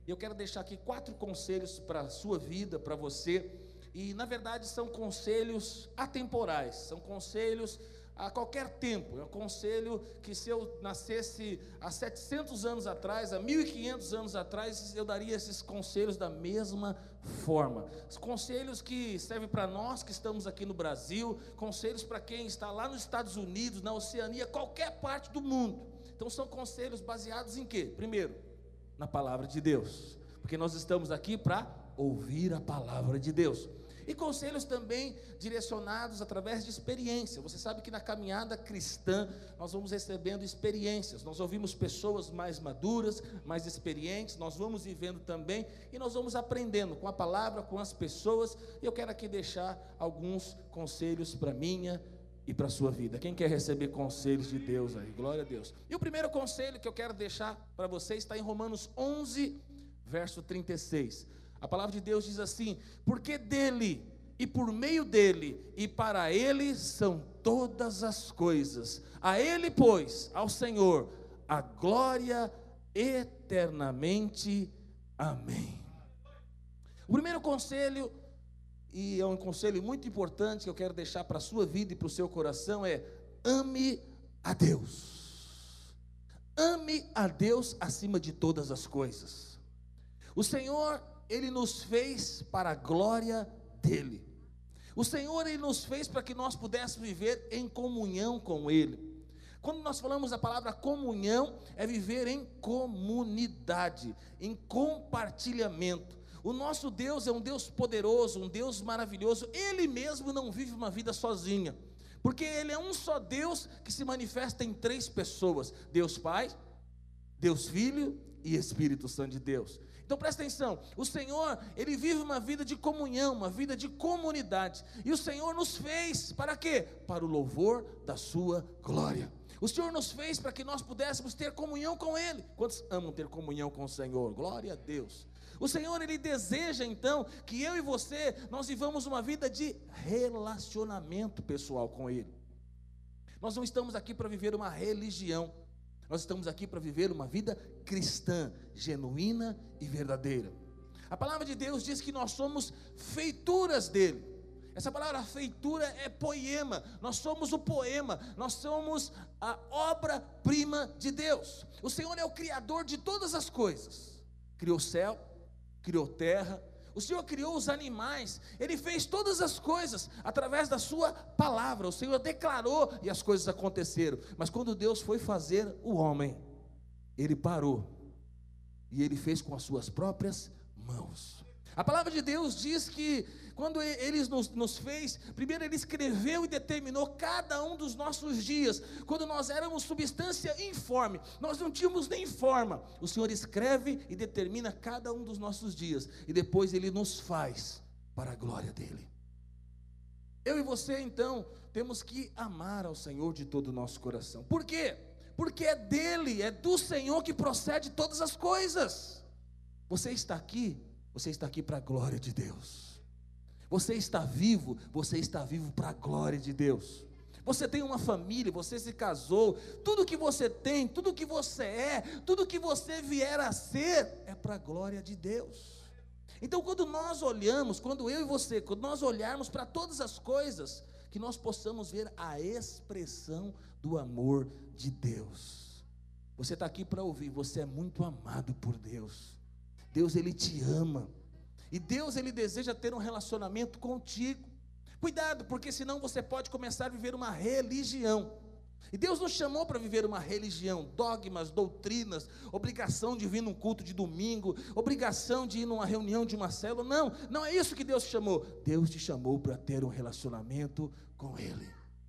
Eu quero deixar aqui 4 conselhos para a sua vida, para você. E na verdade são conselhos atemporais, são conselhos a qualquer tempo. É um conselho que, se eu nascesse há 700 anos atrás, há 1500 anos atrás, eu daria esses conselhos da mesma forma. Conselhos que servem para nós que estamos aqui no Brasil, conselhos para quem está lá nos Estados Unidos, na Oceania, qualquer parte do mundo. Então são conselhos baseados em quê? Primeiro, na palavra de Deus, porque nós estamos aqui para ouvir a palavra de Deus. E conselhos também direcionados através de experiência. Você sabe que na caminhada cristã nós vamos recebendo experiências. Nós ouvimos pessoas mais maduras, mais experientes. Nós vamos vivendo também e nós vamos aprendendo com a palavra, com as pessoas. E eu quero aqui deixar alguns conselhos para minha e para a sua vida. Quem quer receber conselhos de Deus aí? Glória a Deus. E o primeiro conselho que eu quero deixar para você está em Romanos 11, verso 36. A palavra de Deus diz assim: porque dele, e por meio dele, e para ele são todas as coisas. A ele, pois, ao Senhor, a glória eternamente. Amém. O primeiro conselho, e é um conselho muito importante que eu quero deixar para a sua vida e para o seu coração, é: ame a Deus. Ame a Deus acima de todas as coisas. O Senhor, Ele nos fez para a glória dEle. O Senhor, Ele nos fez para que nós pudéssemos viver em comunhão com Ele. Quando nós falamos a palavra comunhão, é viver em comunidade, em compartilhamento. O nosso Deus é um Deus poderoso, um Deus maravilhoso. Ele mesmo não vive uma vida sozinho, porque Ele é um só Deus que se manifesta em 3 pessoas: Deus Pai, Deus Filho e Espírito Santo de Deus. Então presta atenção, o Senhor, Ele vive uma vida de comunhão, uma vida de comunidade. E o Senhor nos fez para quê? Para o louvor da sua glória. O Senhor nos fez para que nós pudéssemos ter comunhão com Ele. Quantos amam ter comunhão com o Senhor? Glória a Deus. O Senhor, Ele deseja então que eu e você, nós vivamos uma vida de relacionamento pessoal com Ele. Nós não estamos aqui para viver uma religião. Nós estamos aqui para viver uma vida cristã, genuína e verdadeira. A palavra de Deus diz que nós somos feituras dele. Essa palavra feitura é poema. Nós somos o poema, nós somos a obra-prima de Deus. O Senhor é o Criador de todas as coisas. Criou céu, criou terra. O Senhor criou os animais, Ele fez todas as coisas através da sua palavra. O Senhor declarou e as coisas aconteceram. Mas quando Deus foi fazer o homem, Ele parou e Ele fez com as suas próprias mãos. A palavra de Deus diz que quando Ele nos fez, primeiro Ele escreveu e determinou cada um dos nossos dias. Quando nós éramos substância informe, nós não tínhamos nem forma, o Senhor escreve e determina cada um dos nossos dias, e depois Ele nos faz para a glória dEle. Eu e você então temos que amar ao Senhor de todo o nosso coração. Por quê? Porque é dEle, é do Senhor que procede todas as coisas. Você está aqui para a glória de Deus. Você está vivo para a glória de Deus. Você tem uma família, você se casou, tudo que você tem, tudo que você é, tudo que você vier a ser, é para a glória de Deus. Então quando nós olhamos, quando eu e você, quando nós olharmos para todas as coisas, que nós possamos ver a expressão do amor de Deus. Você está aqui para ouvir, você é muito amado por Deus. Deus, Ele te ama. E Deus, Ele deseja ter um relacionamento contigo. Cuidado, porque senão você pode começar a viver uma religião. E Deus nos chamou para viver uma religião, dogmas, doutrinas, obrigação de vir num culto de domingo, obrigação de ir numa reunião de uma célula. Não é isso que Deus te chamou. Deus te chamou para ter um relacionamento com Ele.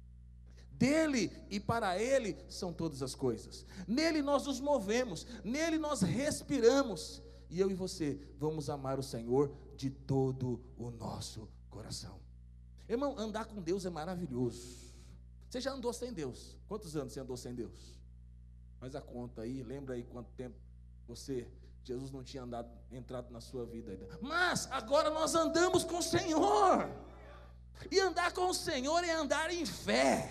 Dele e para Ele são todas as coisas. Nele nós nos movemos, nele nós respiramos. E eu e você vamos amar o Senhor de todo o nosso coração. Irmão, andar com Deus é maravilhoso. Você já andou sem Deus? Quantos anos você andou sem Deus? Faz a conta aí, lembra aí quanto tempo Jesus não tinha entrado na sua vida ainda. Mas agora nós andamos com o Senhor. E andar com o Senhor é andar em fé.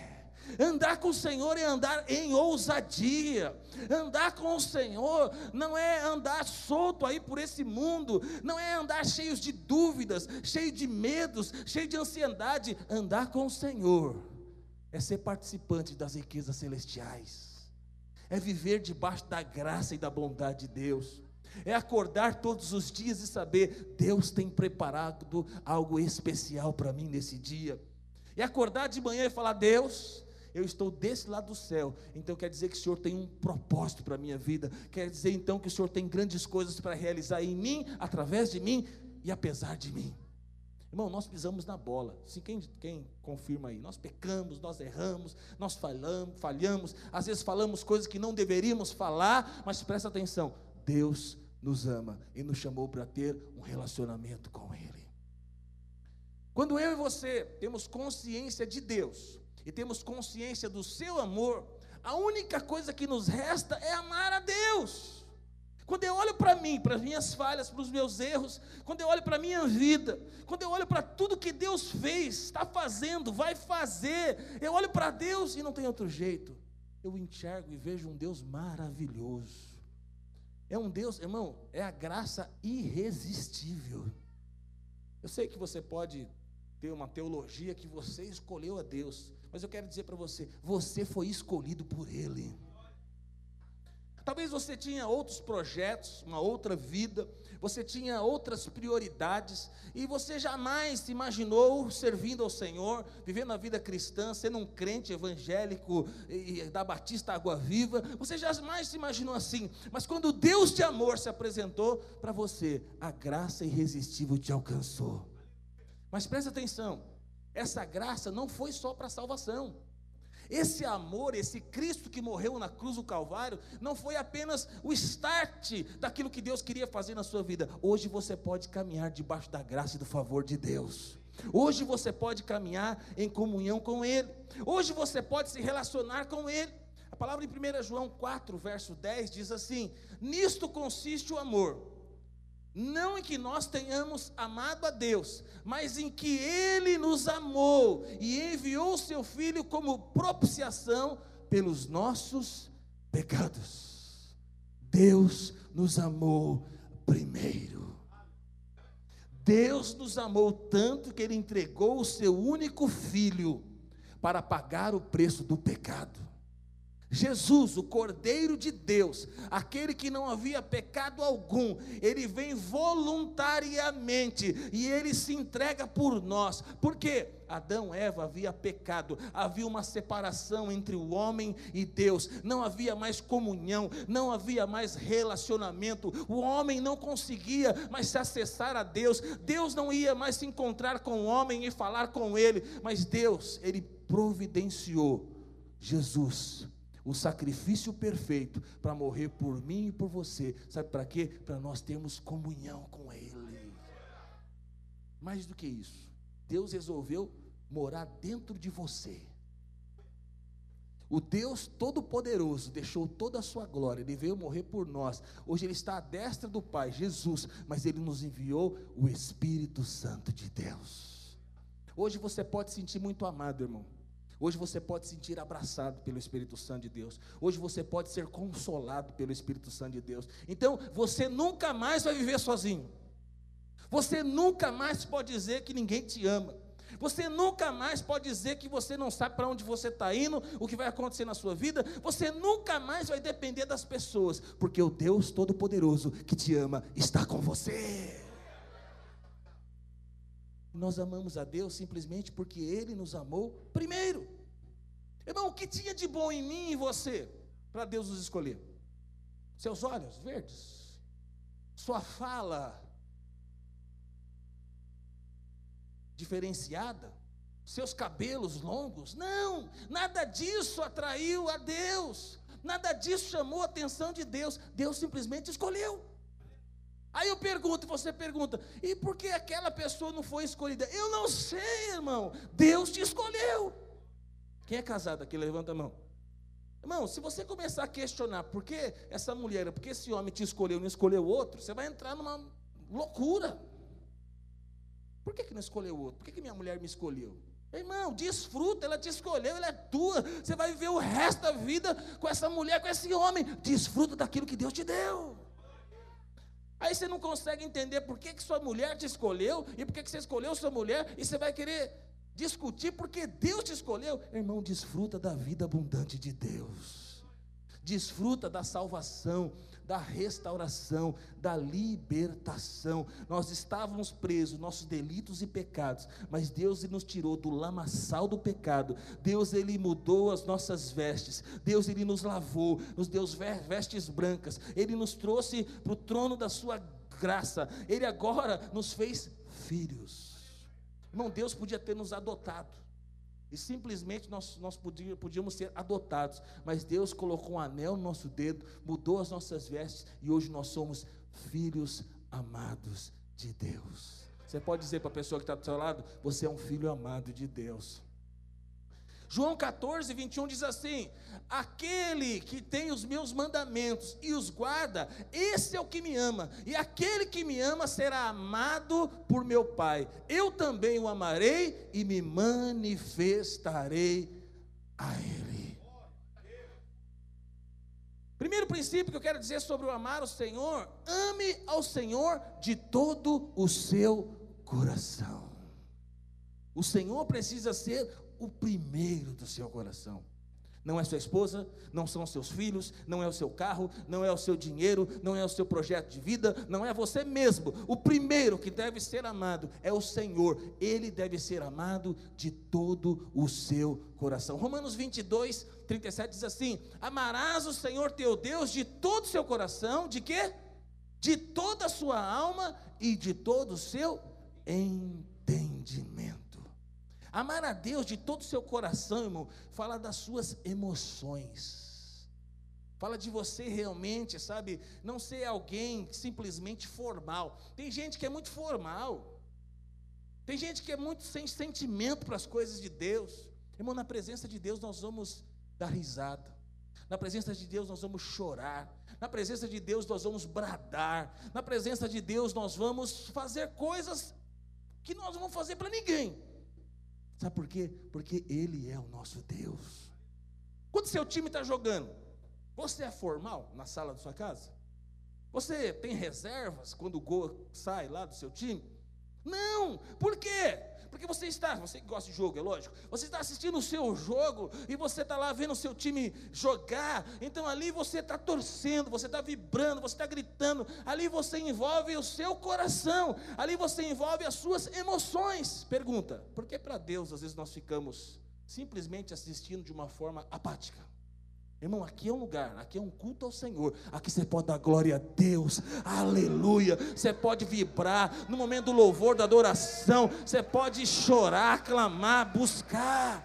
Andar com o Senhor é andar em ousadia. Andar com o Senhor não é andar solto aí por esse mundo, não é andar cheios de dúvidas, cheio de medos, cheio de ansiedade. Andar com o Senhor é ser participante das riquezas celestiais, é viver debaixo da graça e da bondade de Deus, é acordar todos os dias e saber: Deus tem preparado algo especial para mim nesse dia. É acordar de manhã e falar: Deus, eu estou desse lado do céu, então quer dizer que o Senhor tem um propósito para a minha vida, quer dizer então que o Senhor tem grandes coisas para realizar em mim, através de mim e apesar de mim. Irmão, nós pisamos na bola. Se quem confirma aí? Nós pecamos, nós erramos, nós falhamos, às vezes falamos coisas que não deveríamos falar, mas presta atenção: Deus nos ama e nos chamou para ter um relacionamento com Ele. Quando eu e você temos consciência de Deus e temos consciência do seu amor, a única coisa que nos resta é amar a Deus. Quando eu olho para mim, para as minhas falhas, para os meus erros, quando eu olho para a minha vida, quando eu olho para tudo que Deus fez, está fazendo, vai fazer, eu olho para Deus e não tem outro jeito. Eu enxergo e vejo um Deus maravilhoso. É um Deus, irmão, é a graça irresistível. Eu sei que você pode ter uma teologia que você escolheu a Deus, mas eu quero dizer para você: você foi escolhido por Ele. Talvez você tinha outros projetos, uma outra vida, você tinha outras prioridades, e você jamais se imaginou servindo ao Senhor, vivendo a vida cristã, sendo um crente evangélico da Batista Água Viva. Você jamais se imaginou assim, mas quando Deus de amor se apresentou para você, a graça irresistível te alcançou. Mas presta atenção, essa graça não foi só para salvação. Esse amor, esse Cristo que morreu na cruz do Calvário, não foi apenas o start daquilo que Deus queria fazer na sua vida. Hoje você pode caminhar debaixo da graça e do favor de Deus. Hoje você pode caminhar em comunhão com Ele. Hoje você pode se relacionar com Ele. A palavra em 1 João 4, verso 10 diz assim: nisto consiste o amor, não em que nós tenhamos amado a Deus, mas em que Ele nos amou e enviou o seu Filho como propiciação pelos nossos pecados. Deus nos amou primeiro. Deus nos amou tanto que Ele entregou o seu único Filho para pagar o preço do pecado. Jesus, o Cordeiro de Deus, aquele que não havia pecado algum, Ele vem voluntariamente e Ele se entrega por nós, porque Adão e Eva havia pecado, havia uma separação entre o homem e Deus, não havia mais comunhão, não havia mais relacionamento, o homem não conseguia mais se acessar a Deus, Deus não ia mais se encontrar com o homem e falar com ele, mas Deus, Ele providenciou Jesus, o sacrifício perfeito para morrer por mim e por você. Sabe para quê? Para nós termos comunhão com Ele. Mais do que isso, Deus resolveu morar dentro de você. O Deus Todo-Poderoso deixou toda a sua glória, Ele veio morrer por nós. Hoje Ele está à destra do Pai, Jesus, mas Ele nos enviou o Espírito Santo de Deus. Hoje você pode se sentir muito amado, irmão. Hoje você pode se sentir abraçado pelo Espírito Santo de Deus. Hoje você pode ser consolado pelo Espírito Santo de Deus. Então, você nunca mais vai viver sozinho. Você nunca mais pode dizer que ninguém te ama. Você nunca mais pode dizer que você não sabe para onde você está indo, o que vai acontecer na sua vida. Você nunca mais vai depender das pessoas, porque o Deus Todo-Poderoso que te ama está com você. Nós amamos a Deus simplesmente porque Ele nos amou primeiro. Irmão, o que tinha de bom em mim e em você para Deus nos escolher? Seus olhos verdes, sua fala diferenciada, seus cabelos longos? Não, nada disso atraiu a Deus, nada disso chamou a atenção de Deus. Deus simplesmente escolheu. Aí eu pergunto, você pergunta: e por que aquela pessoa não foi escolhida? Eu não sei, irmão, Deus te escolheu. Quem é casado aqui, levanta a mão. Irmão, se você começar a questionar por que essa mulher, por que esse homem te escolheu e não escolheu outro, você vai entrar numa loucura. Por que não escolheu outro? Por que minha mulher me escolheu? Irmão, desfruta, ela te escolheu, ela é tua. Você vai viver o resto da vida com essa mulher, com esse homem. Desfruta daquilo que Deus te deu. Aí você não consegue entender por que sua mulher te escolheu e por que você escolheu sua mulher, e você vai querer discutir porque Deus te escolheu. Irmão, desfruta da vida abundante de Deus. Desfruta da salvação, da restauração, da libertação. Nós estávamos presos, nossos delitos e pecados, mas Deus nos tirou do lamaçal do pecado. Deus, Ele mudou as nossas vestes. Deus, Ele nos lavou, nos deu vestes brancas. Ele nos trouxe para o trono da sua graça. Ele agora nos fez filhos. Irmão, Deus podia ter nos adotado, e simplesmente nós podíamos ser adotados, mas Deus colocou um anel no nosso dedo, mudou as nossas vestes, e hoje nós somos filhos amados de Deus. Você pode dizer para a pessoa que está do seu lado: você é um filho amado de Deus. João 14, 21 diz assim: aquele que tem os meus mandamentos e os guarda, esse é o que me ama, e aquele que me ama será amado por meu Pai. Eu também o amarei e me manifestarei a Ele. Primeiro princípio que eu quero dizer sobre o amar o Senhor: ame ao Senhor de todo o seu coração. O Senhor precisa ser o primeiro do seu coração. Não é sua esposa, não são seus filhos, não é o seu carro, não é o seu dinheiro, não é o seu projeto de vida, não é você mesmo. O primeiro que deve ser amado é o Senhor. Ele deve ser amado de todo o seu coração. Romanos 22, 37 diz assim: amarás o Senhor teu Deus de todo o seu coração, de quê? De toda a sua alma e de todo o seu entendimento. Amar a Deus de todo o seu coração, irmão, fala das suas emoções. Fala de você realmente, sabe, não ser alguém simplesmente formal. Tem gente que é muito formal. Tem gente que é muito sem sentimento para as coisas de Deus. Irmão, na presença de Deus nós vamos dar risada. Na presença de Deus nós vamos chorar. Na presença de Deus nós vamos bradar. Na presença de Deus nós vamos fazer coisas que nós não vamos fazer para ninguém. Sabe por quê? Porque Ele é o nosso Deus. Quando seu time está jogando, você é formal na sala da sua casa? Você tem reservas quando o gol sai lá do seu time? Não, por quê? Porque você que gosta de jogo, é lógico, você está assistindo o seu jogo, e você está lá vendo o seu time jogar, então ali você está torcendo, você está vibrando, você está gritando, ali você envolve o seu coração, ali você envolve as suas emoções. Pergunta: por que para Deus às vezes nós ficamos simplesmente assistindo de uma forma apática? Irmão, aqui é um lugar, aqui é um culto ao Senhor, aqui você pode dar glória a Deus, aleluia, você pode vibrar, no momento do louvor, da adoração, você pode chorar, clamar, buscar,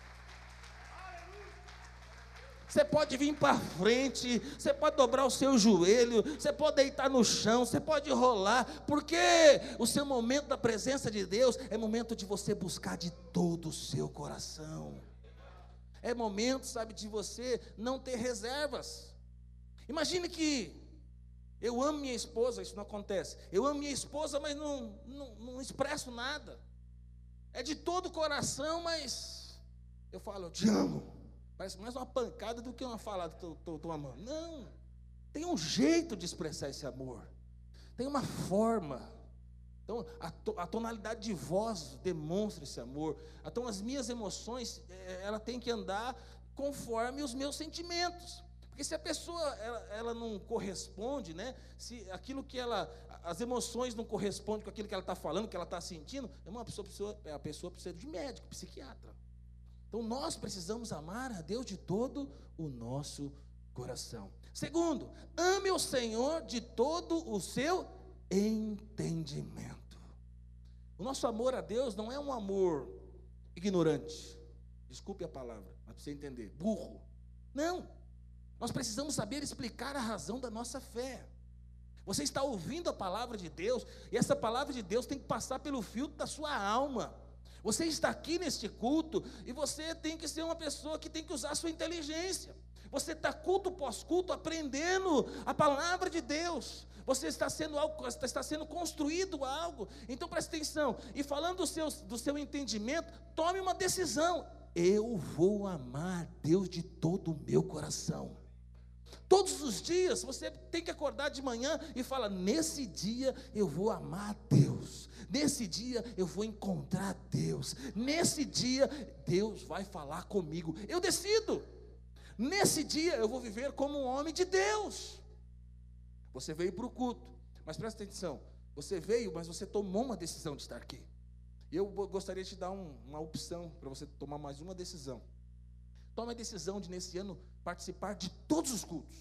você pode vir para frente, você pode dobrar o seu joelho, você pode deitar no chão, você pode rolar, porque o seu momento da presença de Deus é momento de você buscar de todo o seu coração. É momento, sabe, de você não ter reservas. Imagine que eu amo minha esposa, isso não acontece. Eu amo minha esposa, mas não expresso nada. É de todo o coração, mas eu falo: eu te amo. Parece mais uma pancada do que uma falada: estou amando. Não, tem um jeito de expressar esse amor. Tem uma forma. Então, a tonalidade de voz demonstra esse amor. Então, as minhas emoções, ela tem que andar conforme os meus sentimentos. Porque se a pessoa, ela não corresponde, né? Se aquilo que as emoções não correspondem com aquilo que ela está falando, que ela está sentindo, a pessoa precisa de médico, psiquiatra. Então, nós precisamos amar a Deus de todo o nosso coração. Segundo, ame o Senhor de todo o seu entendimento. O nosso amor a Deus não é um amor ignorante, desculpe a palavra, mas para você entender, burro. Não, nós precisamos saber explicar a razão da nossa fé. Você está ouvindo a palavra de Deus, e essa palavra de Deus tem que passar pelo filtro da sua alma. Você está aqui neste culto, e você tem que ser uma pessoa que tem que usar a sua inteligência. Você está culto pós culto aprendendo a palavra de Deus. Você está sendo construído algo. Então preste atenção. E falando do seu entendimento, tome uma decisão. Eu vou amar a Deus de todo o meu coração. Todos os dias você tem que acordar de manhã e falar: nesse dia eu vou amar a Deus, nesse dia eu vou encontrar Deus, nesse dia Deus vai falar comigo, eu decido, nesse dia eu vou viver como um homem de Deus. Você veio para o culto, mas presta atenção, você veio, mas você tomou uma decisão de estar aqui. Eu gostaria de te dar uma opção para você tomar mais uma decisão. Tome a decisão de, nesse ano, participar de todos os cultos.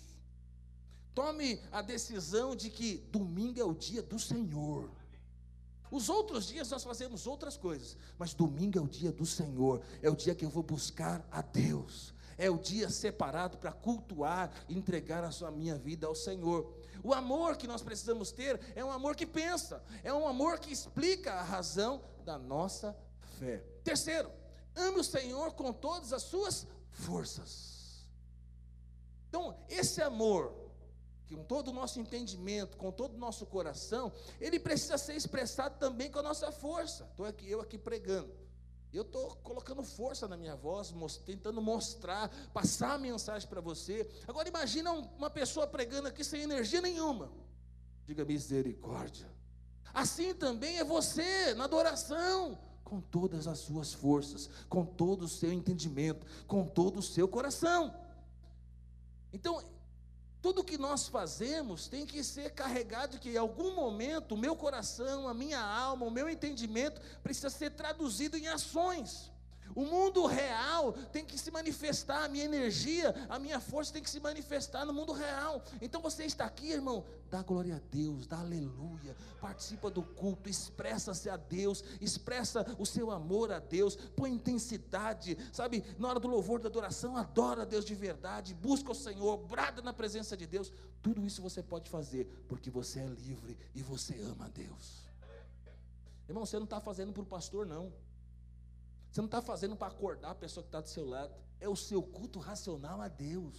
Tome a decisão de que domingo é o dia do Senhor. Os outros dias nós fazemos outras coisas, mas domingo é o dia do Senhor. É o dia que eu vou buscar a Deus. É o dia separado para cultuar e entregar a minha vida ao Senhor. O amor que nós precisamos ter é um amor que pensa, é um amor que explica a razão da nossa fé. Terceiro, ame o Senhor com todas as suas forças. Então, esse amor, com todo o nosso entendimento, com todo o nosso coração, ele precisa ser expressado também com a nossa força. Estou aqui, eu aqui pregando, eu estou colocando força na minha voz, tentando mostrar, passar a mensagem para você. Agora imagina uma pessoa pregando aqui sem energia nenhuma. Diga misericórdia. Assim também é você na adoração, com todas as suas forças, com todo o seu entendimento, com todo o seu coração. Então, tudo que nós fazemos tem que ser carregado de que em algum momento o meu coração, a minha alma, o meu entendimento precisa ser traduzido em ações. O mundo real tem que se manifestar, a minha energia, a minha força tem que se manifestar no mundo real. Então você está aqui, irmão, dá glória a Deus, dá aleluia, participa do culto, expressa-se a Deus, expressa o seu amor a Deus, põe intensidade, sabe, na hora do louvor, da adoração, adora a Deus de verdade, busca o Senhor, brada na presença de Deus. Tudo isso você pode fazer, porque você é livre e você ama a Deus. Irmão, você não está fazendo para o pastor, não. Você não está fazendo para acordar a pessoa que está do seu lado. É o seu culto racional a Deus.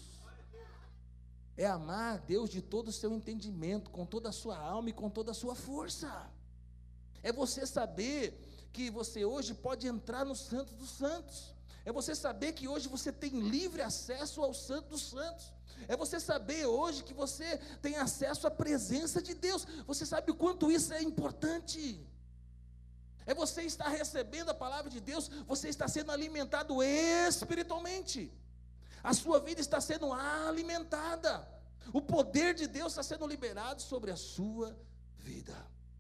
É amar a Deus de todo o seu entendimento, com toda a sua alma e com toda a sua força. É você saber que você hoje pode entrar no Santo dos Santos. É você saber que hoje você tem livre acesso ao Santo dos Santos. É você saber hoje que você tem acesso à presença de Deus. Você sabe o quanto isso é importante. É você estar recebendo a palavra de Deus, você está sendo alimentado espiritualmente. A sua vida está sendo alimentada. O poder de Deus está sendo liberado sobre a sua vida.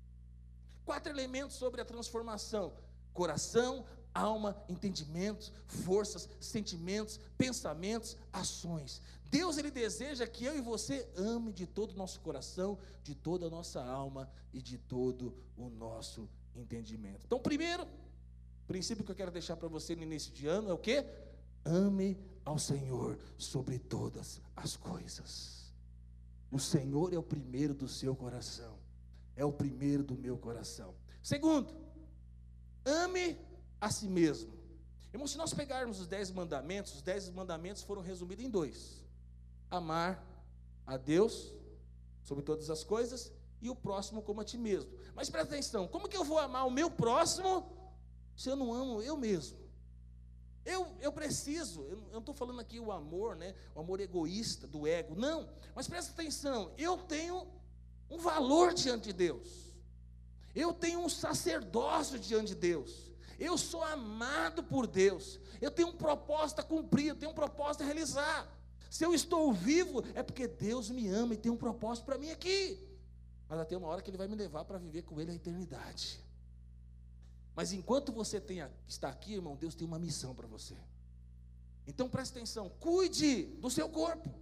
4 elementos sobre a transformação: coração, alma, entendimento, forças, sentimentos, pensamentos, ações. Deus, Ele deseja que eu e você ame de todo o nosso coração, de toda a nossa alma e de todo o nosso entendimento. Então, primeiro princípio que eu quero deixar para você no início de ano é o quê? Ame ao Senhor sobre todas as coisas. O Senhor é o primeiro do seu coração, é o primeiro do meu coração. Segundo, ame a si mesmo. Irmão, se nós pegarmos os 10 mandamentos foram resumidos em 2: amar a Deus sobre todas as coisas e o próximo como a ti mesmo. Mas presta atenção, como que eu vou amar o meu próximo se eu não amo eu mesmo? Eu preciso, eu não estou falando aqui o amor, né, o amor egoísta, do ego, não. Mas presta atenção, eu tenho um valor diante de Deus. Eu tenho um sacerdócio diante de Deus. Eu sou amado por Deus. Eu tenho um propósito a cumprir, eu tenho um propósito a realizar. Se eu estou vivo, é porque Deus me ama e tem um propósito para mim aqui. Mas até uma hora que Ele vai me levar para viver com Ele a eternidade. Mas enquanto você está aqui, irmão, Deus tem uma missão para você. Então preste atenção, cuide do seu corpo.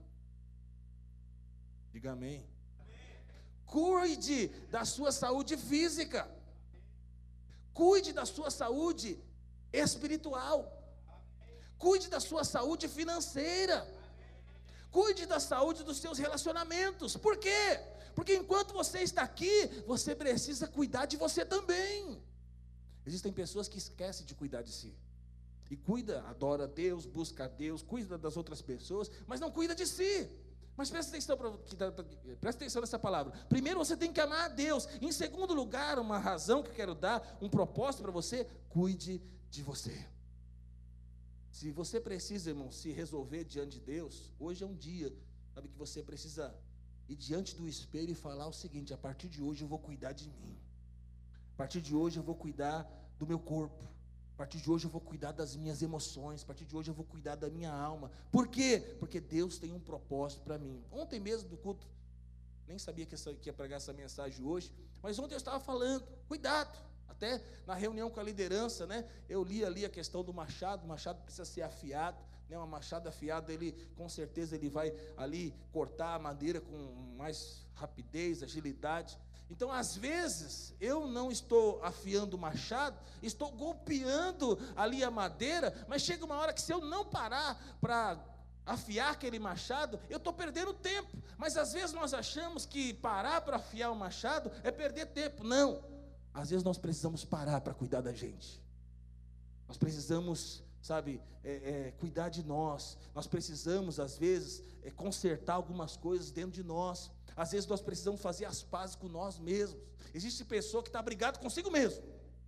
Diga amém. Cuide da sua saúde física. Cuide da sua saúde espiritual. Cuide da sua saúde financeira. Cuide da saúde dos seus relacionamentos. Por quê? Porque enquanto você está aqui, você precisa cuidar de você também. Existem pessoas que esquecem de cuidar de si. E cuida, adora a Deus, busca a Deus, cuida das outras pessoas, mas não cuida de si. Mas presta atenção nessa palavra. Primeiro você tem que amar a Deus. Em segundo lugar, uma razão que eu quero dar, um propósito para você, cuide de você. Se você precisa, irmão, se resolver diante de Deus, hoje é um dia, sabe, que você precisa ir diante do espelho e falar o seguinte: a partir de hoje eu vou cuidar de mim. A partir de hoje eu vou cuidar do meu corpo. A partir de hoje eu vou cuidar das minhas emoções. A partir de hoje eu vou cuidar da minha alma. Por quê? Porque Deus tem um propósito para mim. Ontem mesmo do culto, nem sabia que ia pregar essa mensagem hoje, mas ontem eu estava falando, cuidado. Até na reunião com a liderança, né, eu li ali a questão do machado. O machado precisa ser afiado, né, uma machado afiado, ele com certeza ele vai ali cortar a madeira com mais rapidez, agilidade. Então, às vezes, eu não estou afiando o machado, estou golpeando ali a madeira, mas chega uma hora que se eu não parar para afiar aquele machado, eu estou perdendo tempo. Mas às vezes nós achamos que parar para afiar o machado é perder tempo. Não, às vezes nós precisamos parar para cuidar da gente. Nós precisamos, sabe, cuidar de nós. Nós precisamos, às vezes, consertar algumas coisas dentro de nós. Às vezes nós precisamos fazer as pazes com nós mesmos. Existe pessoa que está brigada consigo mesmo.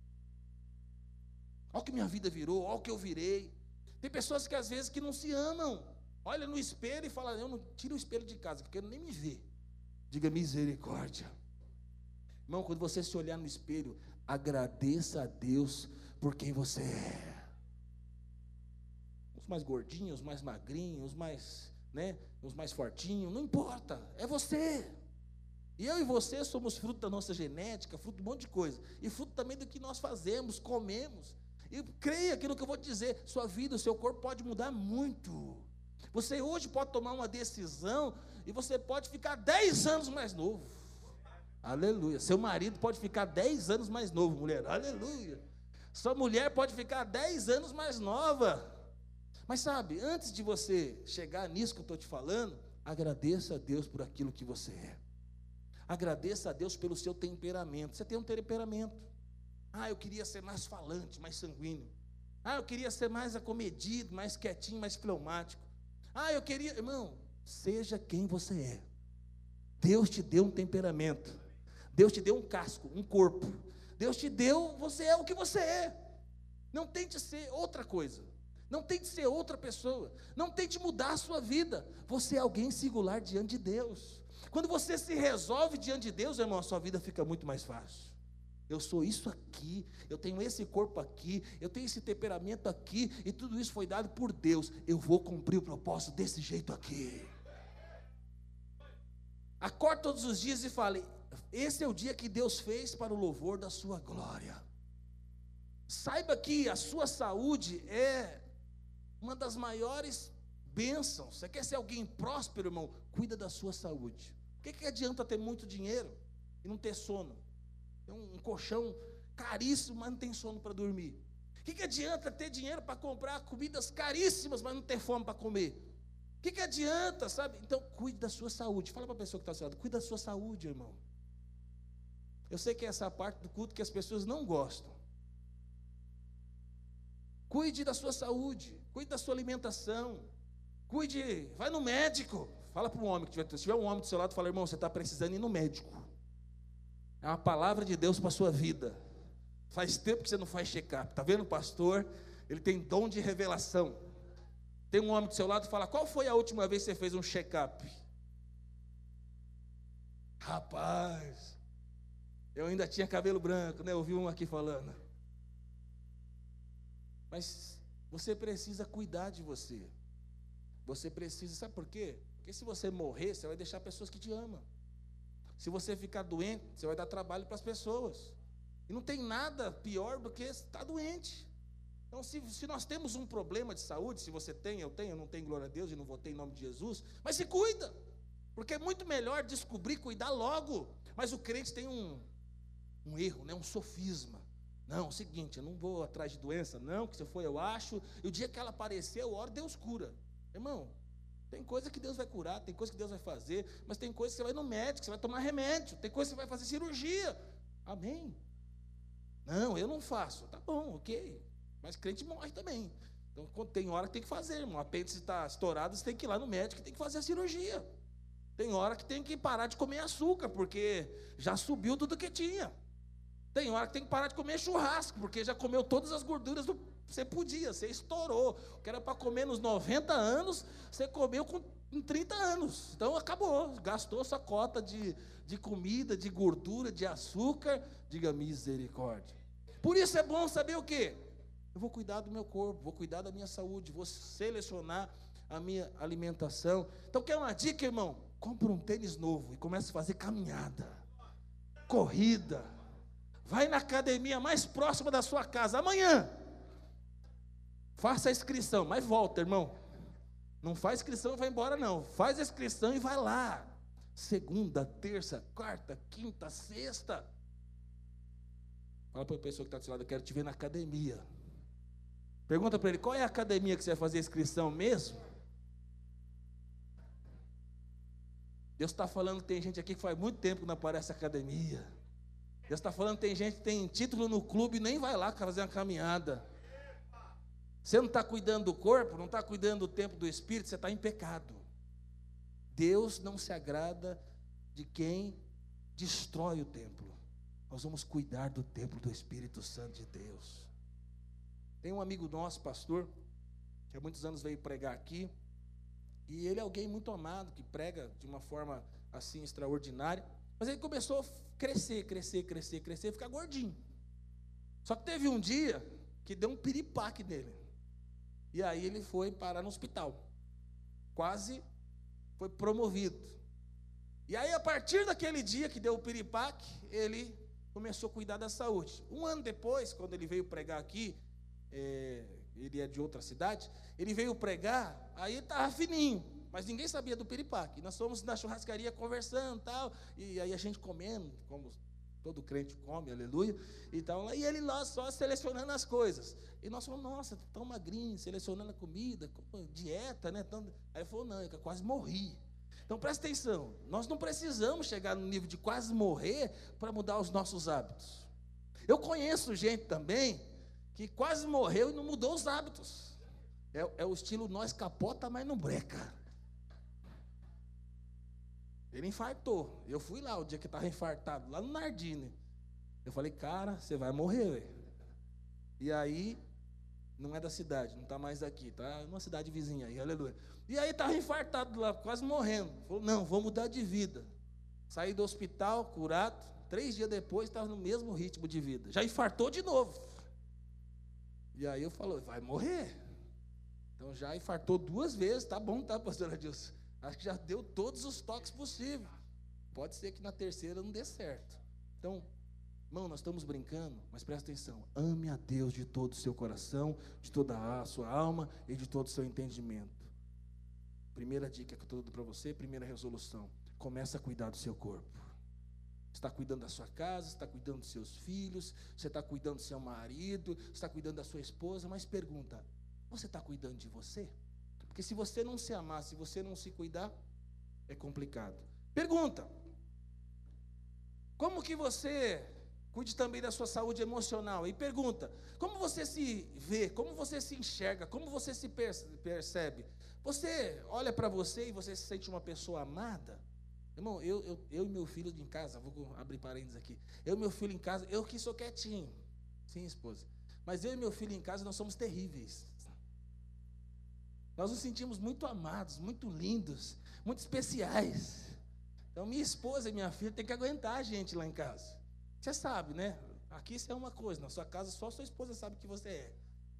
Olha o que minha vida virou, olha o que eu virei. Tem pessoas que às vezes que não se amam. Olha no espelho e fala: eu não tiro o espelho de casa, porque eu quero nem me ver. Diga misericórdia. Irmão, quando você se olhar no espelho, agradeça a Deus por quem você é. Os mais gordinhos, os mais magrinhos, os mais, né, os mais fortinhos, não importa, é você. E eu e você somos fruto da nossa genética, fruto de um monte de coisa, e fruto também do que nós fazemos, comemos. E creia aquilo que eu vou te dizer: sua vida, o seu corpo pode mudar muito. Você hoje pode tomar uma decisão e você pode ficar 10 anos mais novo. Aleluia. Seu marido pode ficar 10 anos mais novo, mulher. Aleluia. Sua mulher pode ficar 10 anos mais nova. Mas sabe, antes de você chegar nisso que eu estou te falando, agradeça a Deus por aquilo que você é. Agradeça a Deus pelo seu temperamento. Você tem um temperamento. Ah, eu queria ser mais falante, mais sanguíneo. Ah, eu queria ser mais acomedido, mais quietinho, mais fleumático. Ah, eu queria... Irmão, seja quem você é. Deus te deu um temperamento. Deus te deu um casco, um corpo. Deus te deu, você é o que você é. Não tente ser outra coisa. Não tente ser outra pessoa. Não tente mudar a sua vida. Você é alguém singular diante de Deus. Quando você se resolve diante de Deus, irmão, a sua vida fica muito mais fácil. Eu sou isso aqui, eu tenho esse corpo aqui, eu tenho esse temperamento aqui, e tudo isso foi dado por Deus. Eu vou cumprir o propósito desse jeito aqui. Acorde todos os dias e fale: esse é o dia que Deus fez para o louvor da sua glória. Saiba que a sua saúde é uma das maiores bênçãos. Você quer ser alguém próspero, irmão? Cuida da sua saúde. O que adianta ter muito dinheiro e não ter sono? Tem um colchão caríssimo, mas não tem sono para dormir. O que adianta ter dinheiro para comprar comidas caríssimas, mas não ter fome para comer? O que adianta, sabe? Então, cuide da sua saúde. Fala para a pessoa que está ao seu lado: cuide da sua saúde, irmão. Eu sei que essa é a parte do culto que as pessoas não gostam. Cuide da sua saúde, cuide da sua alimentação, cuide, vai no médico. Fala para um homem, se tiver um homem do seu lado, fala: irmão, você está precisando ir no médico. É uma palavra de Deus para a sua vida. Faz tempo que você não faz check-up. Está vendo o pastor? Ele tem dom de revelação. Tem um homem do seu lado e fala: qual foi a última vez que você fez um check-up? Rapaz, eu ainda tinha cabelo branco, né? Ouvi um aqui falando. Mas você precisa cuidar de você. Você precisa, sabe por quê? Porque se você morrer, você vai deixar pessoas que te amam. Se você ficar doente, você vai dar trabalho para as pessoas. E não tem nada pior do que estar doente. Então, se nós temos um problema de saúde, se você tem, eu tenho, não tenho, glória a Deus, e não votei em nome de Jesus, mas se cuida. Porque é muito melhor descobrir, cuidar logo. Mas o crente tem um erro, né? Um sofisma. Não, é o seguinte, eu não vou atrás de doença, não, que se for eu acho, e o dia que ela aparecer, eu oro, Deus cura. Irmão, tem coisa que Deus vai curar, tem coisa que Deus vai fazer, mas tem coisa que você vai no médico, você vai tomar remédio, tem coisa que você vai fazer cirurgia. Amém? Não, eu não faço. Tá bom, ok. Mas crente morre também. Então, quando tem hora que tem que fazer, irmão. O apêndice está estourado, você tem que ir lá no médico e tem que fazer a cirurgia. Tem hora que tem que parar de comer açúcar, porque já subiu tudo que tinha. Tem hora que tem que parar de comer churrasco, porque já comeu todas as gorduras do você podia, você estourou. O que era para comer nos 90 anos, você comeu em 30 anos. Então acabou, gastou sua cota de comida, de gordura, de açúcar. Diga misericórdia. Por isso é bom saber o quê? Eu vou cuidar do meu corpo, vou cuidar da minha saúde, vou selecionar a minha alimentação. Então quer uma dica, irmão? Compra um tênis novo e comece a fazer caminhada, corrida. Vai na academia mais próxima da sua casa amanhã. Faça a inscrição, mas volta, irmão. Não faz inscrição e vai embora, não. Faz a inscrição e vai lá. Segunda, terça, quarta, quinta, sexta. Fala para a pessoa que está do seu lado, eu quero te ver na academia. Pergunta para ele, qual é a academia que você vai fazer a inscrição mesmo? Deus está falando que tem gente aqui que faz muito tempo que não aparece na academia. Deus está falando que tem gente que tem título no clube e nem vai lá fazer uma caminhada. Você não está cuidando do corpo, não está cuidando do templo do Espírito, você está em pecado. Deus não se agrada de quem destrói o templo. Nós vamos cuidar do templo do Espírito Santo de Deus. Tem um amigo nosso, pastor, que há muitos anos veio pregar aqui, e ele é alguém muito amado, que prega de uma forma assim extraordinária, mas ele começou a crescer, ficar gordinho. Só que teve um dia que deu um piripaque nele. E aí ele foi parar no hospital. Quase foi promovido. E aí, a partir daquele dia que deu o piripaque, ele começou a cuidar da saúde. Um ano depois, quando ele veio pregar aqui, ele é de outra cidade, ele veio pregar, aí ele estava fininho, mas ninguém sabia do piripaque. Nós fomos na churrascaria conversando e tal, e aí a gente comendo, como todo crente come, aleluia, e tal, e ele lá só selecionando as coisas. E nós falamos, nossa, tão magrinho, selecionando a comida, dieta, né? Aí ele falou, não, eu quase morri. Então presta atenção, nós não precisamos chegar no nível de quase morrer para mudar os nossos hábitos. Eu conheço gente também que quase morreu e não mudou os hábitos. É o estilo nós capota, mas não breca. Ele infartou. Eu fui lá o dia que estava infartado, lá no Nardini. Eu falei, cara, você vai morrer, velho. E aí, não é da cidade, não está mais daqui, tá numa cidade vizinha aí, aleluia. E aí estava infartado lá, quase morrendo. Falou, não, vou mudar de vida. Saí do hospital, curado. 3 dias depois, estava no mesmo ritmo de vida. Já infartou de novo. E aí eu falei, vai morrer. Então já infartou 2 vezes, tá bom, tá, pastora Adilson? Acho que já deu todos os toques possíveis. Pode ser que na terceira não dê certo. Então, irmão, nós estamos brincando, mas presta atenção. Ame a Deus de todo o seu coração, de toda a sua alma e de todo o seu entendimento. Primeira dica que eu estou dando para você, primeira resolução. Começa a cuidar do seu corpo. Você está cuidando da sua casa, você está cuidando dos seus filhos, você está cuidando do seu marido, você está cuidando da sua esposa, mas pergunta, você está cuidando de você? Porque se você não se amar, se você não se cuidar, é complicado. Pergunta, como que você cuide também da sua saúde emocional? E pergunta, como você se vê, como você se enxerga, como você se percebe? Você olha para você e você se sente uma pessoa amada? Irmão, eu e meu filho em casa, vou abrir parênteses aqui. Eu e meu filho em casa, eu que sou quietinho. Sim, esposa. Mas eu e meu filho em casa, nós somos terríveis. Nós nos sentimos muito amados, muito lindos, muito especiais. Então, minha esposa e minha filha têm que aguentar a gente lá em casa. Você sabe, né? Aqui isso é uma coisa, na sua casa só sua esposa sabe que você é.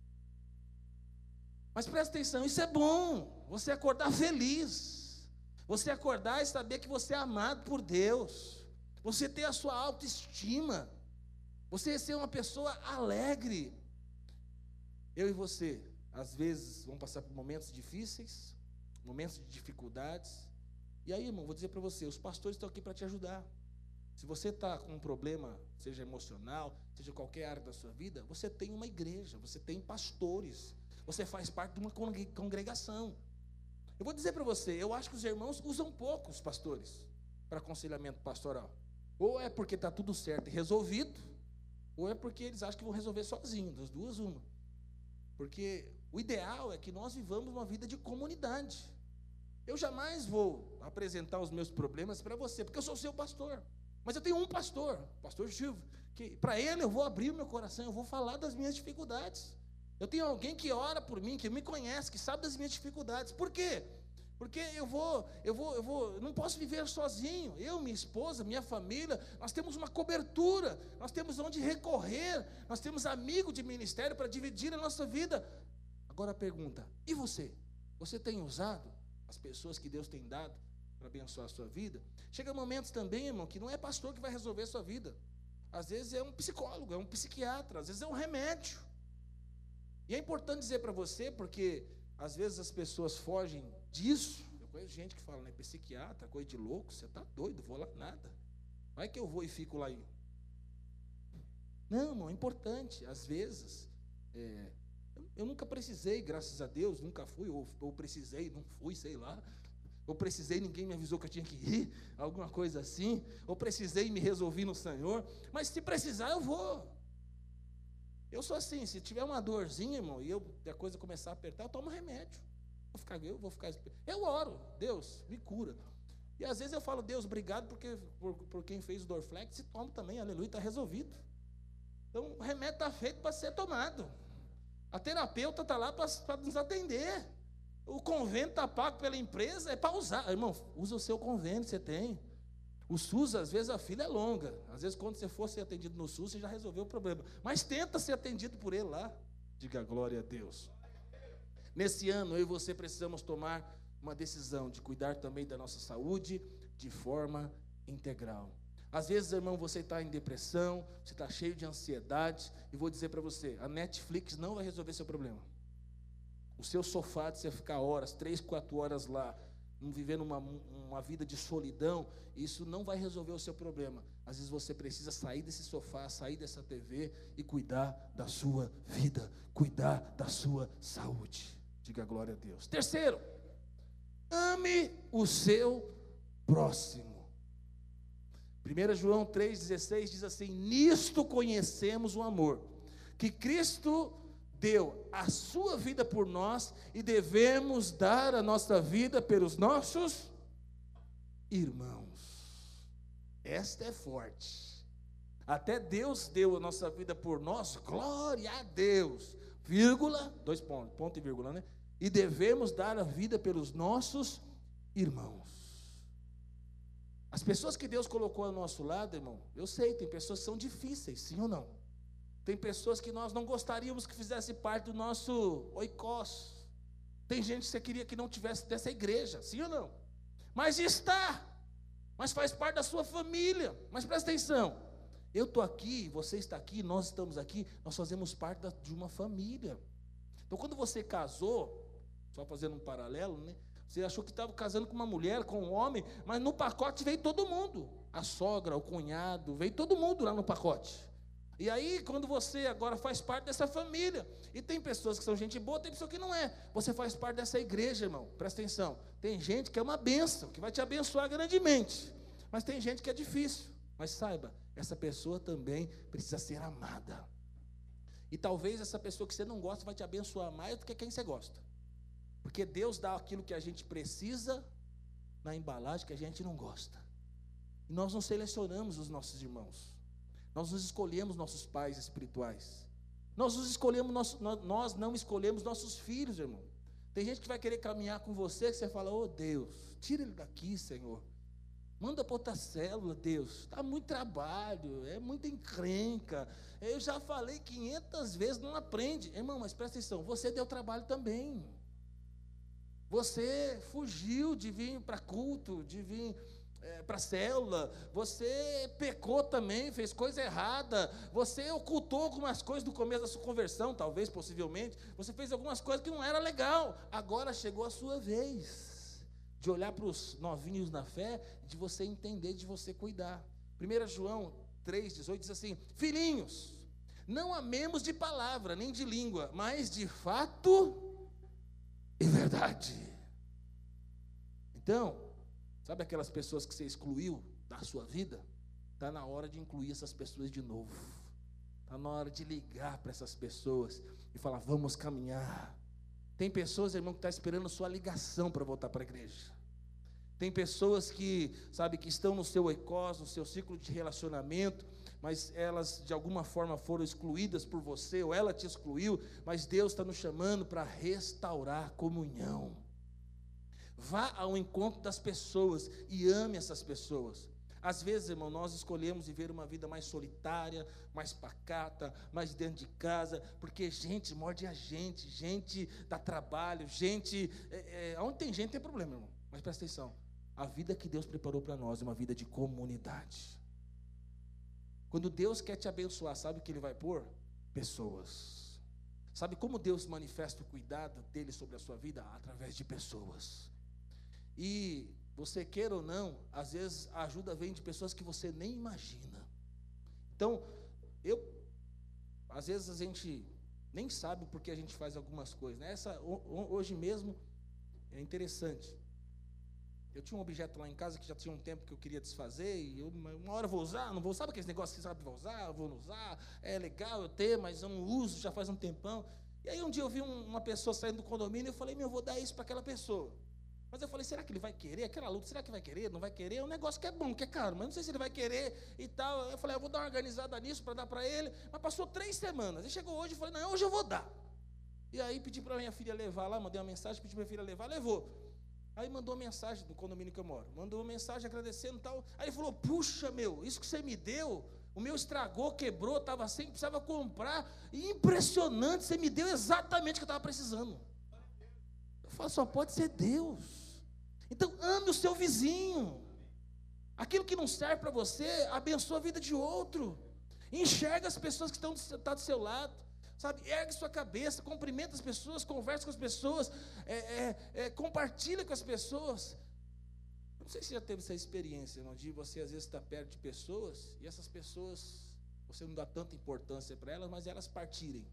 Mas presta atenção, isso é bom, você acordar feliz. Você acordar e saber que você é amado por Deus. Você ter a sua autoestima. Você ser uma pessoa alegre. Eu e você, às vezes, vamos passar por momentos difíceis, momentos de dificuldades. E aí, irmão, vou dizer para você, os pastores estão aqui para te ajudar. Se você está com um problema, seja emocional, seja qualquer área da sua vida, você tem uma igreja, você tem pastores, você faz parte de uma congregação. Eu vou dizer para você, eu acho que os irmãos usam pouco os pastores para aconselhamento pastoral. Ou é porque está tudo certo e resolvido, ou é porque eles acham que vão resolver sozinhos, das duas uma. Porque O ideal é que nós vivamos uma vida de comunidade. Eu jamais vou apresentar os meus problemas para você, porque eu sou seu pastor. Mas eu tenho um pastor, pastor Gil, que para ele eu vou abrir o meu coração, eu vou falar das minhas dificuldades. Eu tenho alguém que ora por mim, que me conhece, que sabe das minhas dificuldades. Por quê? Porque eu não posso viver sozinho. Eu, minha esposa, minha família, nós temos uma cobertura, nós temos onde recorrer, nós temos amigo de ministério para dividir a nossa vida. Agora a pergunta, e você? Você tem usado as pessoas que Deus tem dado para abençoar a sua vida? Chega momentos também, irmão, que não é pastor que vai resolver a sua vida. Às vezes é um psicólogo, é um psiquiatra, às vezes é um remédio. E é importante dizer para você, porque às vezes as pessoas fogem disso. Eu conheço gente que fala, né, psiquiatra, coisa de louco, você está doido, vou lá nada. Vai que eu vou e fico lá. Não, irmão, é importante. Às vezes, eu nunca precisei, graças a Deus, nunca fui, ou precisei, não fui, sei lá. Ou precisei, ninguém me avisou que eu tinha que ir, alguma coisa assim. Ou precisei e me resolvi no Senhor. Mas se precisar, eu vou. Eu sou assim, se tiver uma dorzinha, irmão, e a coisa começar a apertar, eu tomo remédio. Eu oro, Deus, me cura. E às vezes eu falo, Deus, obrigado por quem fez o Dorflex, e tomo também, aleluia, está resolvido. Então, o remédio está feito para ser tomado. A terapeuta está lá para nos atender. O convênio está pago pela empresa, é para usar. Irmão, usa o seu convênio, você tem. O SUS, às vezes, a fila é longa. Às vezes, quando você for ser atendido no SUS, você já resolveu o problema. Mas tenta ser atendido por ele lá. Diga glória a Deus. Nesse ano, eu e você precisamos tomar uma decisão de cuidar também da nossa saúde de forma integral. Às vezes, irmão, você está em depressão, você está cheio de ansiedade, e vou dizer para você, a Netflix não vai resolver seu problema. O seu sofá, de você ficar horas, 3, 4 horas lá, vivendo uma vida de solidão, isso não vai resolver o seu problema. Às vezes você precisa sair desse sofá, sair dessa TV e cuidar da sua vida, cuidar da sua saúde. Diga glória a Deus. Terceiro, ame o seu próximo. 1 João 3,16 diz assim: nisto conhecemos o amor, que Cristo deu a sua vida por nós, e devemos dar a nossa vida pelos nossos irmãos. Esta é forte. Até Deus deu a nossa vida por nós, glória a Deus, vírgula, 2 pontos, ponto e vírgula, né? E devemos dar a vida pelos nossos irmãos. As pessoas que Deus colocou ao nosso lado, irmão, eu sei, tem pessoas que são difíceis, sim ou não? Tem pessoas que nós não gostaríamos que fizesse parte do nosso oikos. Tem gente que você queria que não tivesse dessa igreja, sim ou não? Mas está, mas faz parte da sua família. Mas presta atenção, eu estou aqui, você está aqui, nós estamos aqui, nós fazemos parte de uma família. Então quando você casou, só fazendo um paralelo, né? Você achou que estava casando com uma mulher, com um homem, mas no pacote veio todo mundo. A sogra, o cunhado, veio todo mundo lá no pacote. E aí, quando você agora faz parte dessa família, e tem pessoas que são gente boa, tem pessoas que não é. Você faz parte dessa igreja, irmão, presta atenção. Tem gente que é uma bênção, que vai te abençoar grandemente. Mas tem gente que é difícil. Mas saiba, essa pessoa também precisa ser amada. E talvez essa pessoa que você não gosta vai te abençoar mais do que quem você gosta. Porque Deus dá aquilo que a gente precisa na embalagem que a gente não gosta. E nós não selecionamos os nossos irmãos. Nós não escolhemos nossos pais espirituais. Nós não escolhemos nossos filhos, irmão. Tem gente que vai querer caminhar com você, que você fala, ô Deus, tira ele daqui, Senhor. Manda para outra célula, Deus. Está muito trabalho, é muita encrenca. Eu já falei 500 vezes, não aprende. Irmão, mas presta atenção, você deu trabalho também. Você fugiu de vir para culto, de vir para a célula, você pecou também, fez coisa errada, você ocultou algumas coisas no começo da sua conversão, talvez, possivelmente, você fez algumas coisas que não era legal. Agora chegou a sua vez de olhar para os novinhos na fé, de você entender, de você cuidar. 1 João 3,18 diz assim: filhinhos, não amemos de palavra, nem de língua, mas de fato e verdade. Então, sabe aquelas pessoas que você excluiu da sua vida? Está na hora de incluir essas pessoas de novo. Está na hora de ligar para essas pessoas e falar, vamos caminhar. Tem pessoas, irmão, que estão esperando sua ligação para voltar para a igreja. Tem pessoas que, sabe, que estão no seu eicós, no seu ciclo de relacionamento, mas elas de alguma forma foram excluídas por você, ou ela te excluiu, mas Deus está nos chamando para restaurar a comunhão. Vá ao encontro das pessoas e ame essas pessoas. Às vezes, irmão, nós escolhemos viver uma vida mais solitária, mais pacata, mais dentro de casa, porque gente morde a gente dá trabalho, onde tem gente tem problema, irmão, mas presta atenção, a vida que Deus preparou para nós é uma vida de comunidade. Quando Deus quer te abençoar, sabe o que Ele vai pôr? Pessoas. Sabe como Deus manifesta o cuidado dEle sobre a sua vida? Através de pessoas. E você queira ou não, às vezes a ajuda vem de pessoas que você nem imagina. Então, às vezes a gente nem sabe porque a gente faz algumas coisas, né? Hoje mesmo é interessante. Eu tinha um objeto lá em casa que já tinha um tempo que eu queria desfazer, e uma hora eu vou usar, não vou, sabe aqueles negócios que você sabe que vai usar, eu vou não usar, é legal eu ter, mas eu não uso, já faz um tempão. E aí um dia eu vi uma pessoa saindo do condomínio, eu falei, eu vou dar isso para aquela pessoa. Mas eu falei, será que ele vai querer? Aquela luta, será que vai querer? Não vai querer? É um negócio que é bom, que é caro, mas não sei se ele vai querer e tal. Eu falei, eu vou dar uma organizada nisso para dar para ele. Mas passou 3 semanas. E chegou hoje, eu falei, não, hoje eu vou dar. E aí pedi para minha filha levar lá, mandei uma mensagem, pedi para minha filha levar, levou. Aí mandou uma mensagem do condomínio que eu moro. Mandou uma mensagem agradecendo e tal. Aí ele falou, puxa, isso que você me deu, o meu estragou, quebrou, estava sem, precisava comprar. E impressionante, você me deu exatamente o que eu estava precisando. Eu falo, só pode ser Deus. Então, ame o seu vizinho. Aquilo que não serve para você, abençoa a vida de outro. Enxerga as pessoas que estão do seu lado. Sabe, ergue sua cabeça, cumprimenta as pessoas, conversa com as pessoas, compartilha com as pessoas. Não sei se você já teve essa experiência, irmão, de você às vezes estar perto de pessoas, e essas pessoas, você não dá tanta importância para elas, mas elas partirem.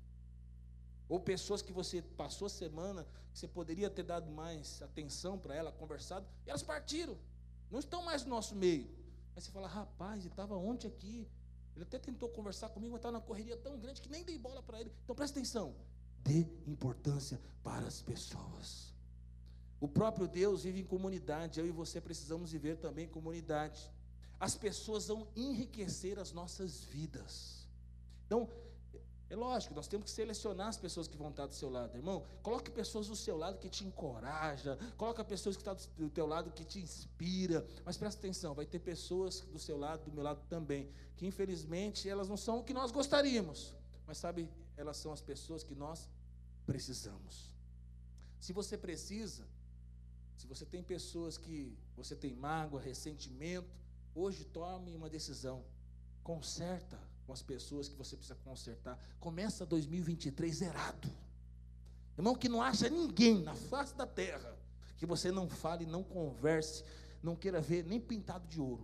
Ou pessoas que você passou a semana, que você poderia ter dado mais atenção para ela, conversado, e elas partiram, não estão mais no nosso meio. Aí você fala, rapaz, ele estava ontem aqui, ele até tentou conversar comigo, mas estava na correria tão grande que nem dei bola para ele. Então presta atenção, dê importância para as pessoas. O próprio Deus vive em comunidade, eu e você precisamos viver também em comunidade. As pessoas vão enriquecer as nossas vidas. Então, é lógico, nós temos que selecionar as pessoas que vão estar do seu lado, irmão. Coloque pessoas do seu lado que te encoraja, coloque pessoas que estão do teu lado que te inspira, mas presta atenção, vai ter pessoas do seu lado, do meu lado também, que infelizmente elas não são o que nós gostaríamos, mas sabe, elas são as pessoas que nós precisamos. Se você precisa, se você tem pessoas que você tem mágoa, ressentimento, hoje tome uma decisão, conserta com as pessoas que você precisa consertar. Começa 2023 zerado. Irmão, que não haja ninguém na face da terra que você não fale, não converse, não queira ver nem pintado de ouro.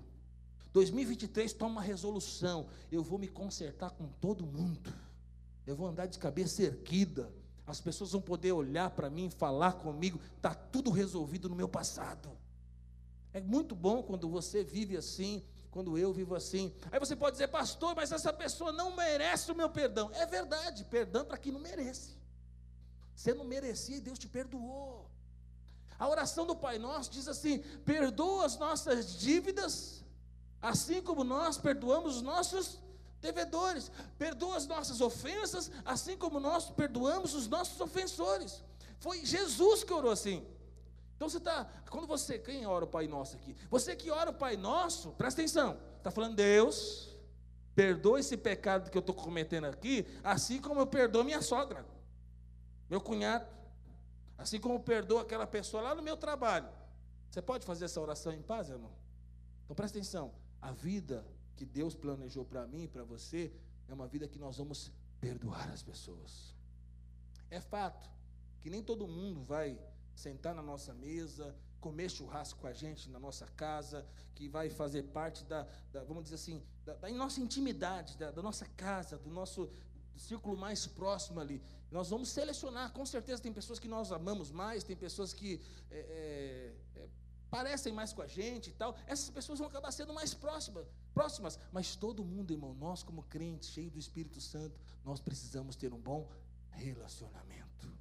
2023 toma uma resolução, eu vou me consertar com todo mundo. Eu vou andar de cabeça erguida. As pessoas vão poder olhar para mim, falar comigo, está tudo resolvido no meu passado. É muito bom quando você vive assim, quando eu vivo assim. Aí você pode dizer, pastor, mas essa pessoa não merece o meu perdão. É verdade, perdão para quem não merece. Você não merecia e Deus te perdoou. A oração do Pai Nosso diz assim, perdoa as nossas dívidas, assim como nós perdoamos os nossos devedores. Perdoa as nossas ofensas, assim como nós perdoamos os nossos ofensores. Foi Jesus que orou assim. Então quem ora o Pai Nosso aqui? Você que ora o Pai Nosso, presta atenção, está falando, Deus, perdoa esse pecado que eu estou cometendo aqui, assim como eu perdoo minha sogra, meu cunhado, assim como eu perdoo aquela pessoa lá no meu trabalho. Você pode fazer essa oração em paz, irmão? Então presta atenção, a vida que Deus planejou para mim e para você, é uma vida que nós vamos perdoar as pessoas. É fato que nem todo mundo vai sentar na nossa mesa, comer churrasco com a gente na nossa casa, que vai fazer parte vamos dizer assim, da nossa intimidade, da nossa casa, do nosso círculo mais próximo ali. Nós vamos selecionar, com certeza tem pessoas que nós amamos mais, tem pessoas que parecem mais com a gente e tal, essas pessoas vão acabar sendo mais próximas, mas todo mundo, irmão, nós como crentes, cheios do Espírito Santo, nós precisamos ter um bom relacionamento.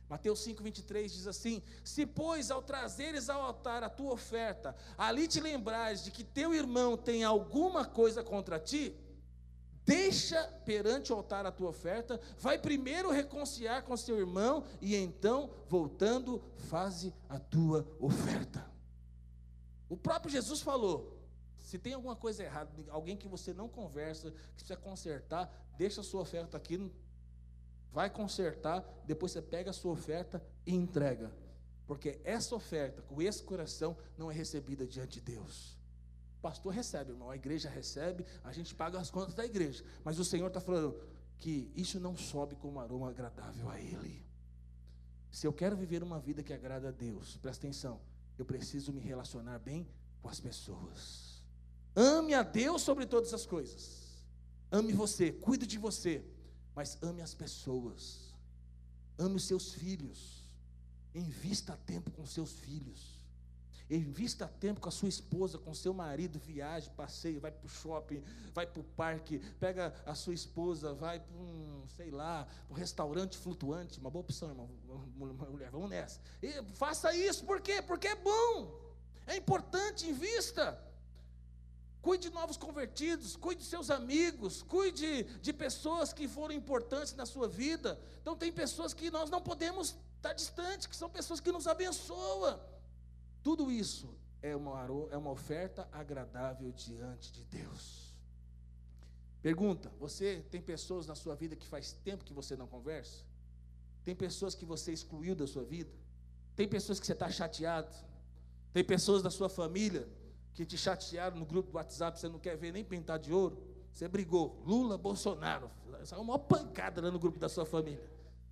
Mateus 5:23 diz assim: se pois ao trazeres ao altar a tua oferta, ali te lembrares de que teu irmão tem alguma coisa contra ti, deixa perante o altar a tua oferta, vai primeiro reconciliar com seu irmão, e então, voltando, faze a tua oferta. O próprio Jesus falou: se tem alguma coisa errada, alguém que você não conversa, que precisa consertar, deixa a sua oferta aqui, vai consertar, depois você pega a sua oferta e entrega, porque essa oferta, com esse coração, não é recebida diante de Deus. O pastor recebe, irmão, a igreja recebe, a gente paga as contas da igreja, mas o Senhor está falando que isso não sobe como aroma agradável a Ele. Se eu quero viver uma vida que agrada a Deus, presta atenção, eu preciso me relacionar bem com as pessoas. Ame a Deus sobre todas as coisas. Ame você, cuide de você, mas ame as pessoas. Ame os seus filhos. Invista tempo com seus filhos. Invista tempo com a sua esposa, com seu marido, viaje, passeie, vai para o shopping, vai para o parque, pega a sua esposa, vai para um restaurante flutuante, uma boa opção, irmão, mulher, vamos nessa. E faça isso, por quê? Porque é bom, é importante, invista. Cuide de novos convertidos, cuide de seus amigos, cuide de pessoas que foram importantes na sua vida. Então tem pessoas que nós não podemos estar distante, que são pessoas que nos abençoam. Tudo isso é uma oferta agradável diante de Deus. Pergunta: você tem pessoas na sua vida que faz tempo que você não conversa? Tem pessoas que você excluiu da sua vida? Tem pessoas que você está chateado? Tem pessoas da sua família que te chatearam no grupo do WhatsApp, você não quer ver nem pintar de ouro? Você brigou, Lula, Bolsonaro, saiu uma pancada lá no grupo da sua família.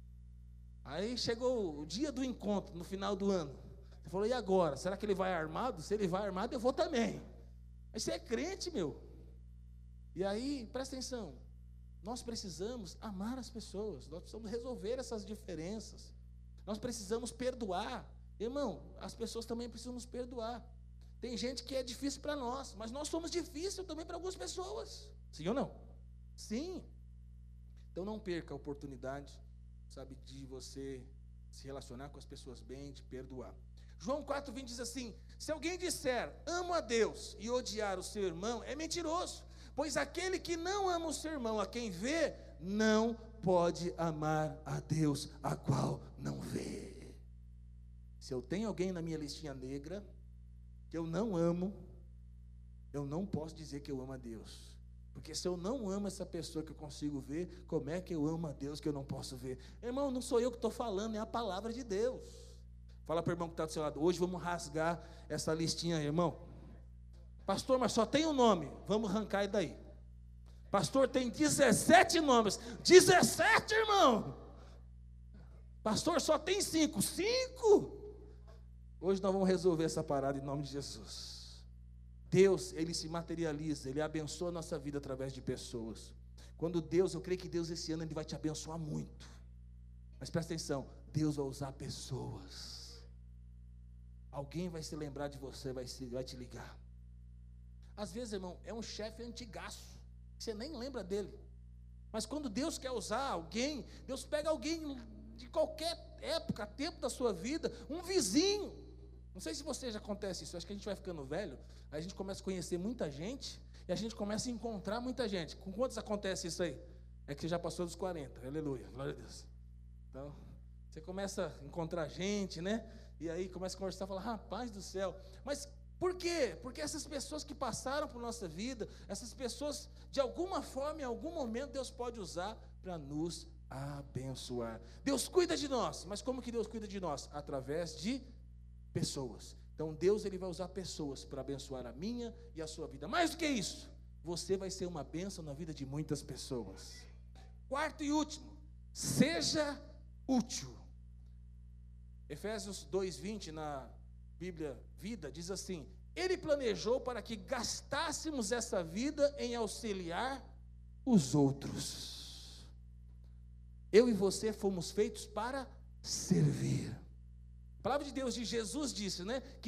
Aí chegou o dia do encontro, no final do ano. Você falou: e agora? Será que ele vai armado? Se ele vai armado, eu vou também. Aí você é crente, meu. E aí, presta atenção, nós precisamos amar as pessoas, nós precisamos resolver essas diferenças, nós precisamos perdoar. Irmão, as pessoas também precisam nos perdoar. Tem gente que é difícil para nós, mas nós somos difíceis também para algumas pessoas. Sim ou não? Sim. Então não perca a oportunidade, sabe, de você se relacionar com as pessoas bem, de perdoar. João 4:20 diz assim: se alguém disser amo a Deus e odiar o seu irmão, é mentiroso, pois aquele que não ama o seu irmão a quem vê, não pode amar a Deus a qual não vê. Se eu tenho alguém na minha listinha negra que eu não amo, eu não posso dizer que eu amo a Deus, porque se eu não amo essa pessoa que eu consigo ver, como é que eu amo a Deus que eu não posso ver? Irmão, não sou eu que estou falando, é a palavra de Deus. Fala para o irmão que está do seu lado: hoje vamos rasgar essa listinha aí, irmão. Pastor, mas só tem um nome, vamos arrancar ele daí. Pastor, tem 17 nomes, 17, irmão. Pastor, só tem 5, 5. Hoje nós vamos resolver essa parada em nome de Jesus. Deus, Ele se materializa, Ele abençoa a nossa vida através de pessoas. Quando Deus, eu creio que Deus esse ano Ele vai te abençoar muito. Mas presta atenção, Deus vai usar pessoas. Alguém vai se lembrar de você, vai te ligar. Às vezes, irmão, é um chefe antigaço, você nem lembra dele. Mas quando Deus quer usar alguém, Deus pega alguém de qualquer época, tempo da sua vida, um vizinho. Não sei se você já acontece isso, acho que a gente vai ficando velho, aí a gente começa a conhecer muita gente, e a gente começa a encontrar muita gente. Com quantos acontece isso aí? É que você já passou dos 40, aleluia, glória a Deus. Então, você começa a encontrar gente, né? E aí começa a conversar, fala: rapaz do céu. Mas por quê? Porque essas pessoas que passaram por nossa vida, essas pessoas, de alguma forma, em algum momento, Deus pode usar para nos abençoar. Deus cuida de nós, mas como que Deus cuida de nós? Através de pessoas. Então Deus, Ele vai usar pessoas para abençoar a minha e a sua vida. Mais do que isso, você vai ser uma bênção na vida de muitas pessoas. Quarto e último, seja útil. Efésios 2:20 na Bíblia Vida diz assim: Ele planejou para que gastássemos essa vida em auxiliar os outros. Eu e você fomos feitos para servir. A palavra de Deus, de Jesus disse, né, que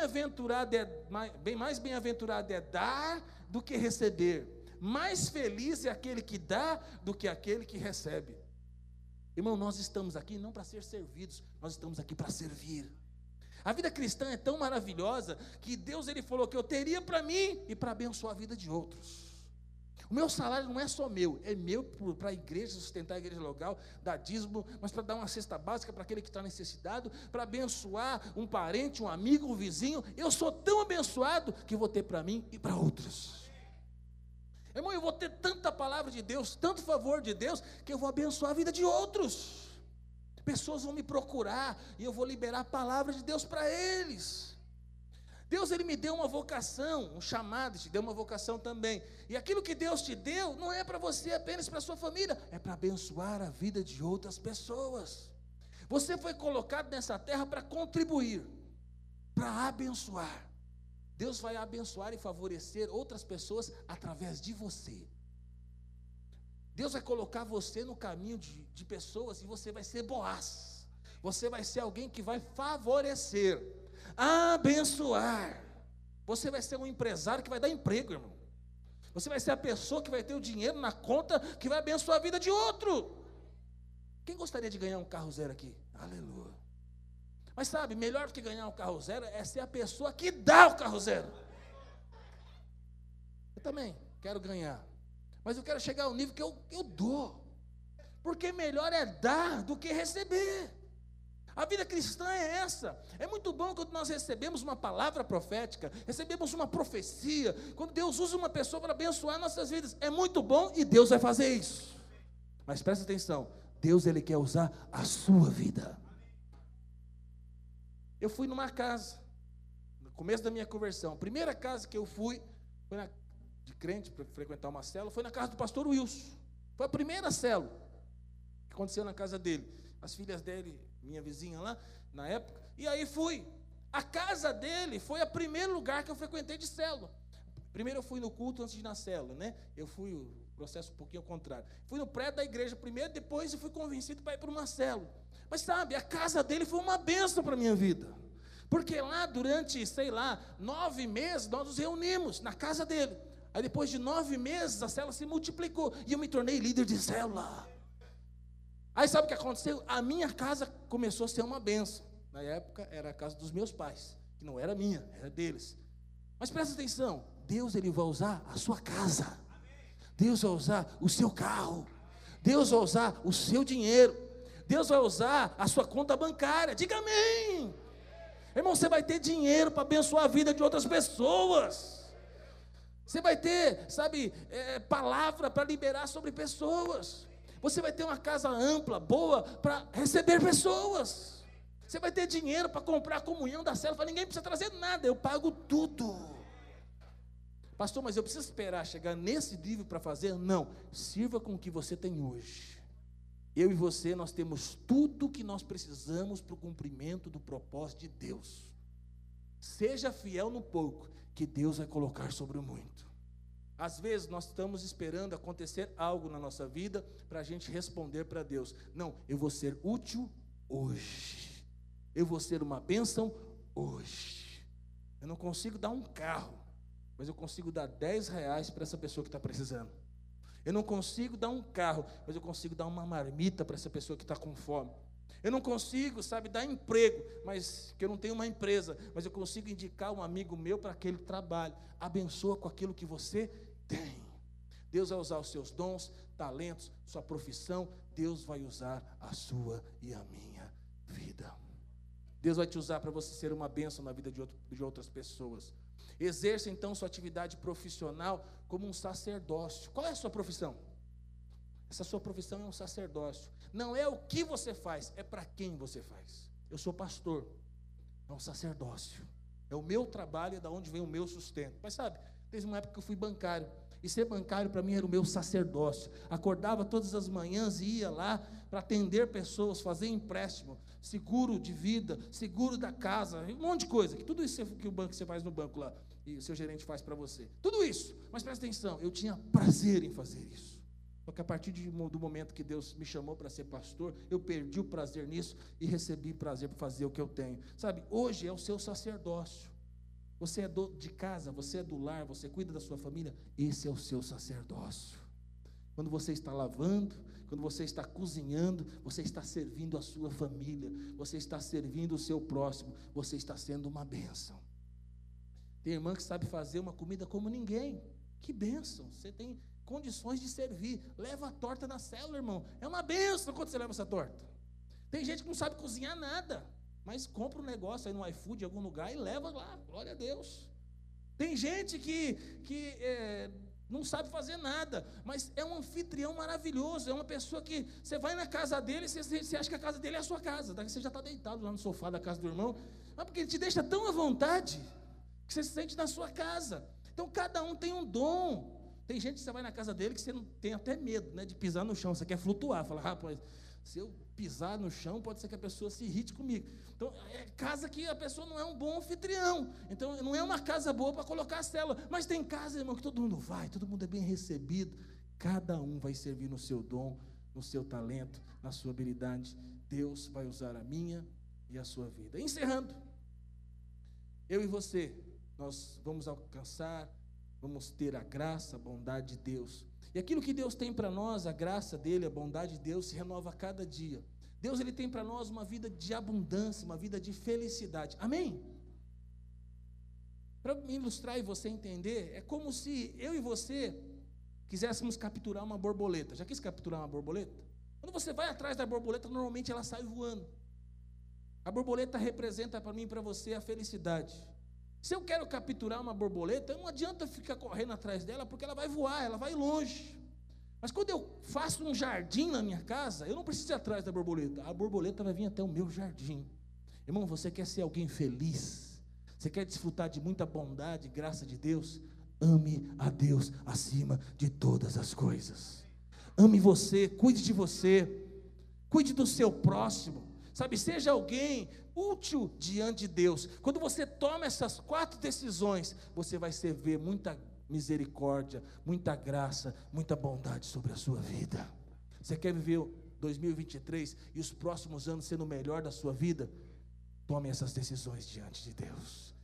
mais bem-aventurado é dar do que receber. Mais feliz é aquele que dá do que aquele que recebe. Irmão, nós estamos aqui não para ser servidos, nós estamos aqui para servir. A vida cristã é tão maravilhosa que Deus ele falou que eu teria para mim e para abençoar a vida de outros. O meu salário não é só meu, é meu para a igreja, sustentar a igreja local, dar dízimo, mas para dar uma cesta básica para aquele que está necessitado, para abençoar um parente, um amigo, um vizinho. Eu sou tão abençoado que vou ter para mim e para outros. Irmão, eu vou ter tanta palavra de Deus, tanto favor de Deus, que eu vou abençoar a vida de outros. Pessoas vão me procurar e eu vou liberar a palavra de Deus para eles. Deus ele me deu uma vocação, um chamado, te deu uma vocação também. E aquilo que Deus te deu não é para você apenas, para a sua família, é para abençoar a vida de outras pessoas. Você foi colocado nessa terra para contribuir, para abençoar. Deus vai abençoar e favorecer outras pessoas através de você. Deus vai colocar você no caminho de pessoas e você vai ser Boaz. Você vai ser alguém que vai favorecer, abençoar. Você vai ser um empresário que vai dar emprego, irmão. Você vai ser a pessoa que vai ter o dinheiro na conta, que vai abençoar a vida de outro. Quem gostaria de ganhar um carro zero aqui? Aleluia. Mas sabe, melhor do que ganhar um carro zero é ser a pessoa que dá o carro zero. Eu também quero ganhar, mas eu quero chegar ao nível que eu dou. Porque melhor é dar do que receber. A vida cristã é essa. É muito bom quando nós recebemos uma palavra profética, recebemos uma profecia, quando Deus usa uma pessoa para abençoar nossas vidas. É muito bom e Deus vai fazer isso. Mas presta atenção, Deus ele quer usar a sua vida. Eu fui numa casa, no começo da minha conversão, a primeira casa que eu fui, foi de crente, para frequentar uma célula, foi na casa do pastor Wilson. Foi a primeira célula que aconteceu na casa dele. As filhas dele, minha vizinha lá, na época, e aí fui. A casa dele foi o primeiro lugar que eu frequentei de célula. Primeiro eu fui no culto antes de ir na célula, né? Eu fui, o processo um pouquinho ao contrário. Fui no prédio da igreja primeiro, depois eu fui convencido para ir para uma célula. Mas sabe, a casa dele foi uma bênção para a minha vida. Porque lá durante, 9 meses, nós nos reunimos na casa dele. Aí depois de 9 meses, a célula se multiplicou e eu me tornei líder de célula. Aí sabe o que aconteceu? A minha casa começou a ser uma bênção. Na época era a casa dos meus pais, que não era minha, era deles. Mas presta atenção, Deus ele vai usar a sua casa. Deus vai usar o seu carro. Deus vai usar o seu dinheiro. Deus vai usar a sua conta bancária. Diga amém. Irmão, você vai ter dinheiro para abençoar a vida de outras pessoas. Você vai ter, palavra para liberar sobre pessoas. Você vai ter uma casa ampla, boa, para receber pessoas. Você vai ter dinheiro para comprar a comunhão da célula. Ninguém precisa trazer nada, eu pago tudo. Pastor, mas eu preciso esperar chegar nesse nível para fazer? Não, sirva com o que você tem hoje. Eu e você, nós temos tudo que nós precisamos para o cumprimento do propósito de Deus. Seja fiel no pouco, que Deus vai colocar sobre o muito. Às vezes nós estamos esperando acontecer algo na nossa vida para a gente responder para Deus. Não, eu vou ser útil hoje. Eu vou ser uma bênção hoje. Eu não consigo dar um carro, mas eu consigo dar R$10 para essa pessoa que está precisando. Eu não consigo dar um carro, mas eu consigo dar uma marmita para essa pessoa que está com fome. Eu não consigo, dar emprego, mas que eu não tenho uma empresa, mas eu consigo indicar um amigo meu para aquele trabalho. Abençoa com aquilo que você tem. Deus vai usar os seus dons, talentos, sua profissão. Deus vai usar a sua e a minha vida. Deus vai te usar para você ser uma bênção na vida de outras pessoas. Exerça então sua atividade profissional como um sacerdócio. Qual é a sua profissão? Essa sua profissão é um sacerdócio. Não é o que você faz, é para quem você faz. Eu sou pastor, é um sacerdócio. É o meu trabalho, é da onde vem o meu sustento. Mas sabe, teve uma época que eu fui bancário. E ser bancário para mim era o meu sacerdócio. Acordava todas as manhãs e ia lá para atender pessoas, fazer empréstimo, seguro de vida, seguro da casa, um monte de coisa. Tudo isso que o banco você faz no banco lá, e o seu gerente faz para você. Tudo isso. Mas presta atenção, eu tinha prazer em fazer isso. Porque a partir do momento que Deus me chamou para ser pastor, eu perdi o prazer nisso e recebi prazer para fazer o que eu tenho. Sabe, hoje é o seu sacerdócio. Você é de casa, você é do lar, você cuida da sua família, esse é o seu sacerdócio. quando você está lavando, quando você está cozinhando, você está servindo a sua família, você está servindo o seu próximo, você está sendo uma bênção. Tem irmã que sabe fazer uma comida como ninguém, que bênção, você tem condições de servir, leva a torta na célula, irmão, é uma bênção quando você leva essa torta. Tem gente que não sabe cozinhar nada, mas compra um negócio aí no iFood, em algum lugar, e leva lá, glória a Deus. Tem gente que não sabe fazer nada, mas é um anfitrião maravilhoso, é uma pessoa que você vai na casa dele e você acha que a casa dele é a sua casa, daí você já está deitado lá no sofá da casa do irmão, mas porque ele te deixa tão à vontade, que você se sente na sua casa. Então cada um tem um dom. Tem gente que você vai na casa dele que você não tem até medo, né, de pisar no chão, você quer flutuar, fala, rapaz, se eu pisar no chão, pode ser que a pessoa se irrite comigo. Então, é casa que a pessoa não é um bom anfitrião. Então, não é uma casa boa para colocar a célula. Mas tem casa, irmão, que todo mundo vai, todo mundo é bem recebido. Cada um vai servir no seu dom, no seu talento, na sua habilidade. Deus vai usar a minha e a sua vida. Encerrando, eu e você, nós vamos alcançar, vamos ter a graça, a bondade de Deus. E aquilo que Deus tem para nós, a graça dele, a bondade de Deus, se renova a cada dia. Deus, ele tem para nós uma vida de abundância, uma vida de felicidade. Amém? Para me ilustrar e você entender, é como se eu e você quiséssemos capturar uma borboleta. Já quis capturar uma borboleta? Quando você vai atrás da borboleta, normalmente ela sai voando. A borboleta representa para mim e para você a felicidade. Se eu quero capturar uma borboleta, não adianta ficar correndo atrás dela, porque ela vai voar, ela vai longe. Mas quando eu faço um jardim na minha casa, eu não preciso ir atrás da borboleta. A borboleta vai vir até o meu jardim. Irmão, você quer ser alguém feliz? Você quer desfrutar de muita bondade, graça de Deus? Ame a Deus acima de todas as coisas. Ame você, cuide de você, cuide do seu próximo. Sabe, seja alguém útil diante de Deus. Quando você toma essas 4 decisões, você vai ver muita misericórdia, muita graça, muita bondade sobre a sua vida. Você quer viver 2023 e os próximos anos sendo o melhor da sua vida? Tome essas decisões diante de Deus.